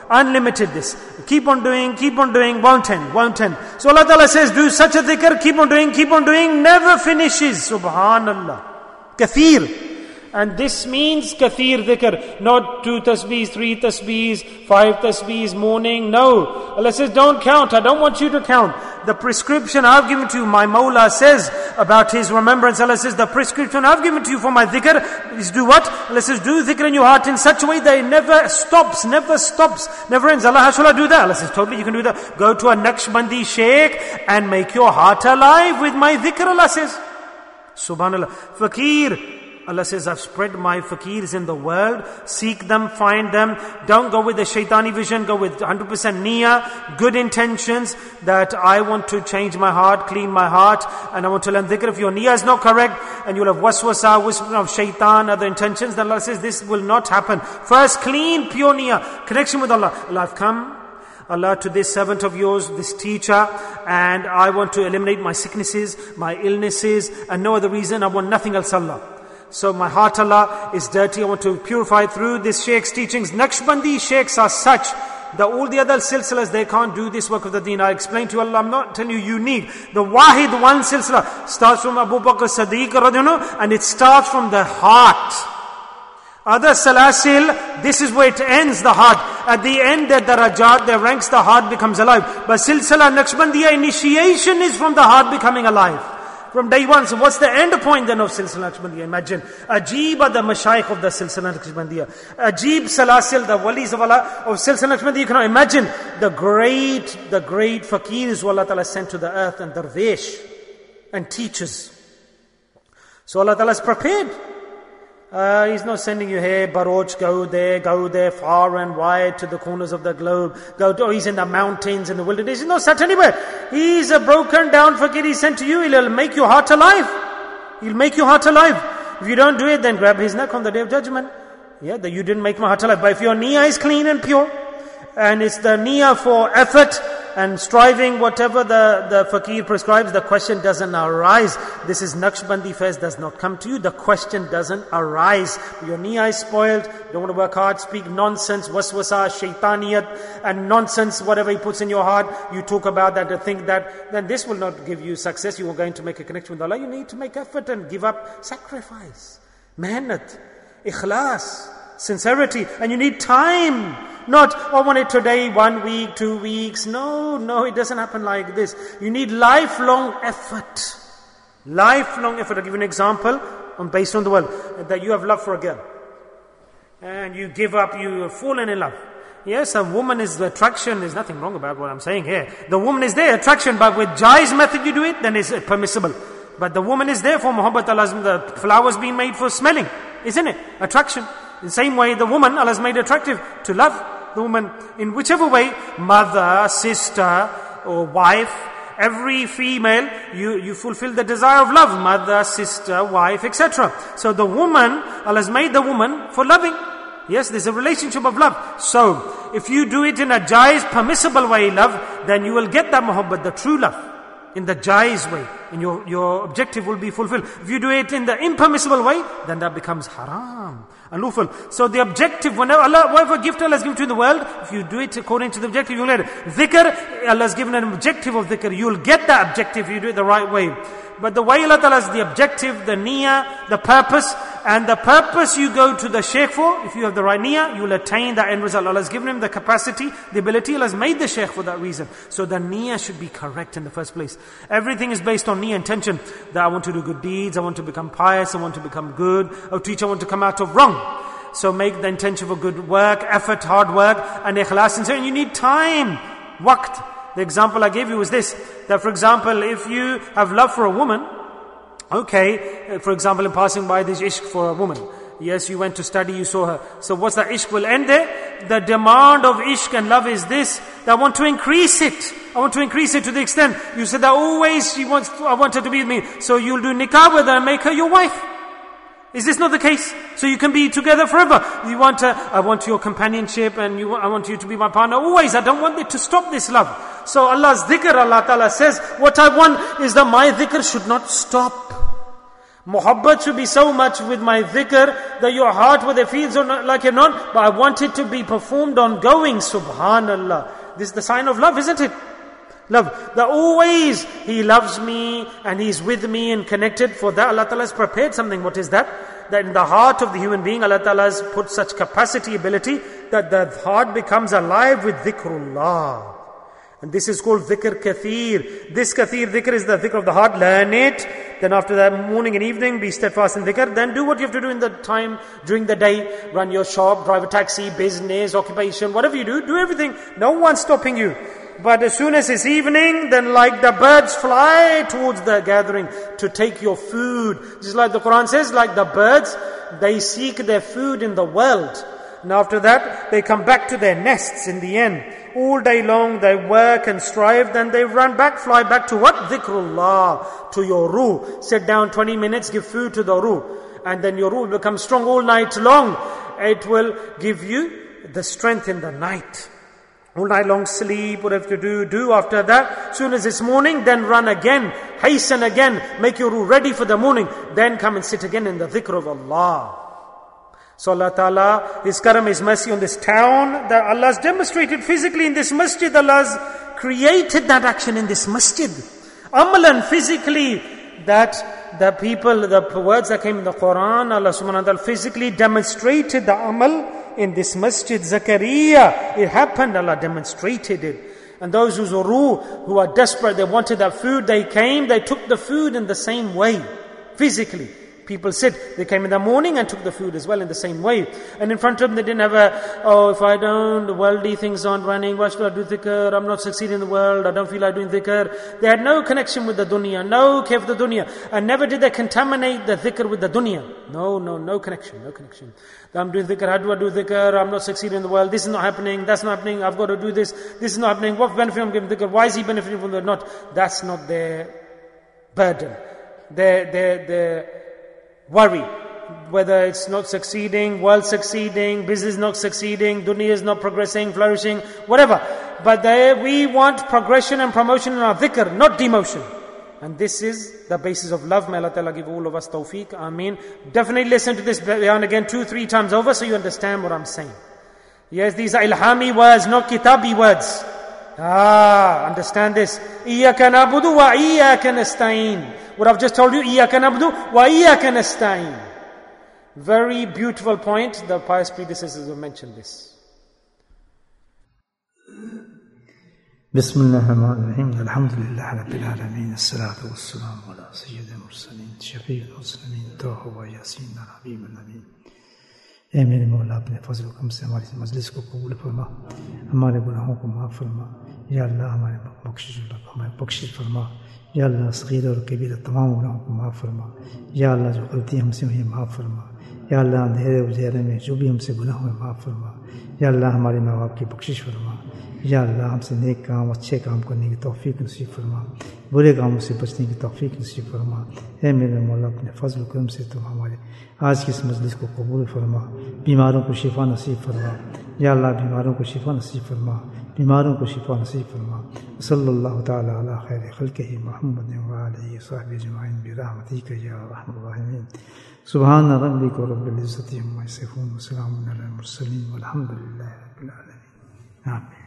[SPEAKER 1] Unlimited this. Keep on doing, won't end. So Allah Ta'ala says, do such a dhikr, keep on doing, never finishes. Subhanallah. Kathir. And this means kathir dhikr, not 2 tasbeehs, 3 tasbeehs, 5 tasbeehs, morning. No. Allah says, don't count. I don't want you to count. The prescription I've given to you, my Mawla says about His remembrance. Allah says, the prescription I've given to you for my dhikr is do what? Allah says, do dhikr in your heart in such a way that it never stops, never ends. Allah, how shall I do that? Allah says, totally you can do that. Go to a Naqshbandi Sheikh and make your heart alive with my dhikr, Allah says. Subhanallah. Fakir. Allah says, I've spread my fakirs in the world. Seek them, find them. Don't go with the shaitani vision. Go with 100% niyyah, good intentions that I want to change my heart, clean my heart, and I want to learn dhikr. If your niyyah is not correct, and you'll have waswasa, whisper of shaitan, other intentions, then Allah says, this will not happen. First, clean, pure niyyah, connection with Allah. Allah, I've come, Allah, to this servant of yours, this teacher, and I want to eliminate my sicknesses, my illnesses, and no other reason. I want nothing else, Allah. So my heart, Allah, is dirty. I want to purify it through this Sheikh's teachings. Naqshbandi Sheikhs are such that all the other silsilas, they can't do this work of the deen. I explained to you, Allah, I'm not telling you unique. The Wahid, one silsila, starts from Abu Bakr Siddiq, and it starts from the heart. Other salasil, this is where it ends, the heart. At the end, the darajat, the ranks, the heart becomes alive. But silsila Naqshbandiya, initiation is from the heart becoming alive. From day one. So what's the end point then of Silsila Naqshbandiya? Imagine. Ajib are the mashayikh of the Silsila Naqshbandiya. Ajib salasil, the walis of Allah of Silsila Naqshbandiya. You cannot imagine the great fakirs who Allah Ta'ala sent to the earth, and darvish and teachers. So Allah Ta'ala is prepared. He's not sending you here, Baroch, go there, far and wide to the corners of the globe. He's in the mountains, in the wilderness. He's not sent anywhere. He's a broken down fakir. He's sent to you. He'll make your heart alive. He'll make your heart alive. If you don't do it, then grab his neck on the day of judgment. Yeah, that you didn't make my heart alive. But if your niyyah is clean and pure, and it's the niyyah for effort and striving, whatever the fakir prescribes, the question doesn't arise. This is Naqshbandi faiz, does not come to you. The question doesn't arise. Your niyyah is spoiled, don't want to work hard, speak nonsense, waswasa, shaitaniyat, and nonsense, whatever he puts in your heart, you talk about that, think that, then this will not give you success. You are going to make a connection with Allah. You need to make effort and give up, sacrifice, mehnat, ikhlas, sincerity, and you need time. Not, I want it today, 1 week, 2 weeks. No, it doesn't happen like this. You need lifelong effort. Lifelong effort. I'll give you an example based on the world. That you have love for a girl. And you give up, you have fallen in love. Yes, a woman is the attraction. There's nothing wrong about what I'm saying here. The woman is there, attraction, but with Jaiz method you do it, then it's permissible. But the woman is there for Muhabbat al-Azm, the flowers being made for smelling. Isn't it? Attraction. In the same way, the woman, Allah has made attractive to love. The woman, in whichever way, mother, sister, or wife, every female, you fulfill the desire of love. Mother, sister, wife, etc. So the woman, Allah has made the woman for loving. Yes, there's a relationship of love. So, if you do it in a jaiz, permissible way, love, then you will get that muhabbat, the true love. In the jaiz way, and your objective will be fulfilled. If you do it in the impermissible way, then that becomes haram, unlawful. So the objective, whenever Allah, whatever gift Allah has given to you in the world, if you do it according to the objective, you'll get it. Dhikr, Allah has given an objective of dhikr. You'll get that objective if you do it the right way. But the way Allah Ta'ala is the objective, the niyyah, the purpose, and the purpose you go to the shaykh for, if you have the right niyyah, you will attain that end result. Allah has given him the capacity, the ability. Allah has made the shaykh for that reason. So the niyyah should be correct in the first place. Everything is based on niyyah, intention. That I want to do good deeds, I want to become pious, I want to become good. Oh teacher, I want to come out of wrong. So make the intention for good work, effort, hard work, and ikhlas. And you need time, waqt. The example I gave you was this, that for example, if you have love for a woman, okay, for example, in passing by this ishq for a woman, yes, you went to study, you saw her. So what's that ishq will end there? The demand of ishq and love is this, that I want to increase it. I want to increase it to the extent, you said that always I want her to be with me. So you'll do nikah with her and make her your wife. Is this not the case? So you can be together forever. You want I want your companionship and I want you to be my partner always. I don't want it to stop this love. So Allah's dhikr, Allah Ta'ala says, what I want is that my dhikr should not stop. Muhabbat should be so much with my dhikr that your heart, whether it feels or not, like it not, but I want it to be performed ongoing. Subhanallah. This is the sign of love, isn't it? Love. That always He loves me and He's with me and connected. For that Allah Ta'ala has prepared something. What is that? That in the heart of the human being, Allah Ta'ala has put such capacity, ability, that the heart becomes alive with dhikrullah. And this is called dhikr kathir. This kathir dhikr is the dhikr of the heart. Learn it. Then after that, morning and evening, be steadfast in dhikr. Then do what you have to do in the time, during the day. Run your shop, drive a taxi, business, occupation, whatever you do everything. No one's stopping you. But as soon as it's evening, then like the birds fly towards the gathering to take your food. Just like the Quran says, like the birds, they seek their food in the world. And after that, they come back to their nests in the end. All day long, they work and strive, then they run back, fly back to what? Dhikrullah, to your ruh. Sit down 20 minutes, give food to the ruh. And then your ruh will become strong all night long. It will give you the strength in the night. All night long sleep, whatever you do after that. Soon as it's morning, then run again. Hasten again. Make your ruh ready for the morning. Then come and sit again in the dhikr of Allah. So Allah Ta'ala, His karam, His mercy on this town, that Allah has demonstrated physically in this masjid. Allah has created that action in this masjid. Amalan, physically, that the people, the words that came in the Quran, Allah subhanahu wa ta'ala physically demonstrated the amal in this masjid. Zakaria, it happened, Allah demonstrated it. And those whose ruh, who are desperate, they wanted that food, they came, they took the food in the same way, physically. People said they came in the morning and took the food as well in the same way. And in front of them they didn't have if I don't, the worldly things aren't running, why should I do dhikr? I'm not succeeding in the world, I don't feel like doing dhikr. They had no connection with the dunya, no care for the dunya. And never did they contaminate the dhikr with the dunya. No connection. I'm doing dhikr, how do I do dhikr? I'm not succeeding in the world, this is not happening, that's not happening, I've got to do this is not happening. What benefit I'm giving dhikr? Why is he benefiting from that? That's not their burden. Their worry, whether it's not succeeding, world succeeding, business not succeeding, dunya is not progressing, flourishing, whatever. But we want progression and promotion in our dhikr, not demotion. And this is the basis of love. May Allah Ta'ala give all of us tawfiq. Ameen. Definitely listen to this bayan again 2-3 times over so you understand what I'm saying. Yes, these are ilhami words, not kitabi words. Understand this. Iyaka na'budu wa iyaka nasta'in. What I've just told you, Iyaka na'budu wa iyaka nasta'in. Very beautiful point. The pious predecessors have mentioned this.
[SPEAKER 2] Bismillahirrahmanirrahim. Alhamdulillah Rabbil Alameen. As-salatu was-salamu ala sayyidil mursaleen. Shafi'il muslimin. Taha wa yasin. Habib al-Amin. اے میرے مولا اپنے فضل و کرم سے ہماری مجلس کو قبول فرما, ہمارے گناہوں کو معاف فرما. یا اللہ ہمیں بخشش فرما. یا اللہ صغیر اور کبیر تمام گناہوں کو معاف فرما. یا اللہ جو غلطی ہم سے ہوئی معاف فرما. یا اللہ اندھیرے اجیرے میں جو بھی ہم سے گناہ ہوئے معاف فرما. یا اللہ ہمارے ماں باپ کی بخشش فرما. یا اللہ ہم سے نیک کام, اچھے کام کرنے کی توفیق نصیب فرما. برے کاموں سے بچنے کی توفیق نصیب فرما. اے میرے مولا اپنے فضل و کرم سے تو ہمارے آج کی اس مجلس کو قبول فرما. بیماروں کو شفا نصیب فرما. یا اللہ بیماروں کو شفا نصیب فرما. بیماروں کو شفا نصیب فرما. صلی اللہ تعالی علی خیر خلقہ محمد و آلہ وصحبہ اجمعین برحمتک یا ارحم الراحمین. سبحان ربک رب العزة عما یصفون وسلام علی المرسلین والحمد للہ رب العالمین. آمین.